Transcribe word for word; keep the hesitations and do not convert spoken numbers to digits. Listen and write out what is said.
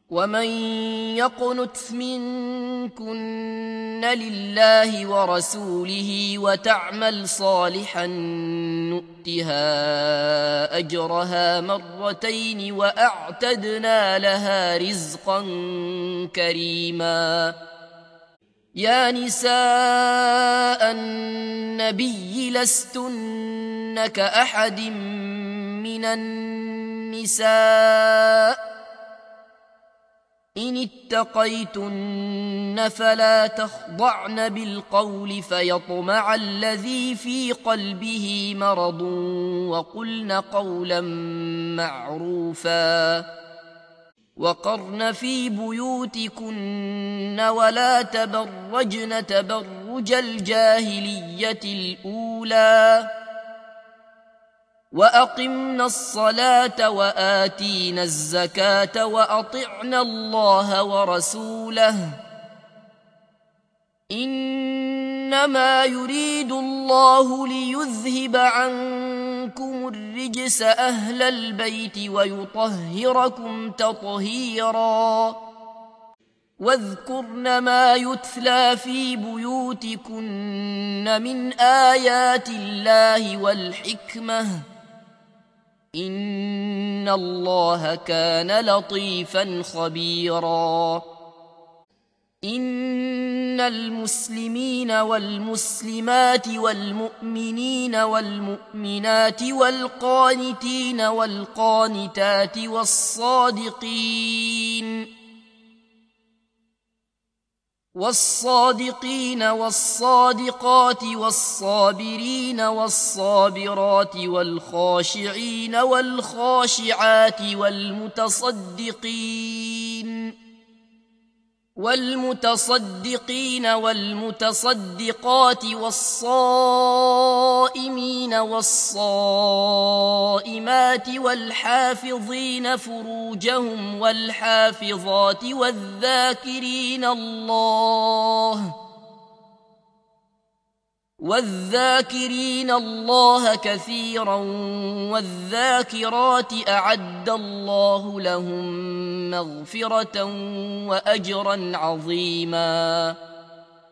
ومن يقنت منكن لله ورسوله وتعمل صالحا نؤتها أجرها مرتين وأعتدنا لها رزقا كريما. يا نساء النبي لستن كأحد من النساء إن اتقيتن فلا تخضعن بالقول فيطمع الذي في قلبه مرض وقلن قولا معروفا. وقرن في بيوتكن ولا تبرجن تبرج الجاهلية الأولى وأقمنا الصلاة وآتينا الزكاة وأطعنا الله ورسوله إنما يريد الله ليذهب عنكم الرجس أهل البيت ويطهركم تطهيرا. واذكرن ما يتلى في بيوتكن من آيات الله والحكمة إن الله كان لطيفا خبيرا. إن المسلمين والمسلمات والمؤمنين والمؤمنات والقانتين والقانتات والصادقين والصادقين والصادقات والصابرين والصابرات والخاشعين والخاشعات والمتصدقين والمتصدقين والمتصدقات والصائمين والصائمات والحافظين فروجهم والحافظات والذاكرين الله والذاكرين الله كثيرا والذاكرات أعد الله لهم مغفرة وأجرا عظيما.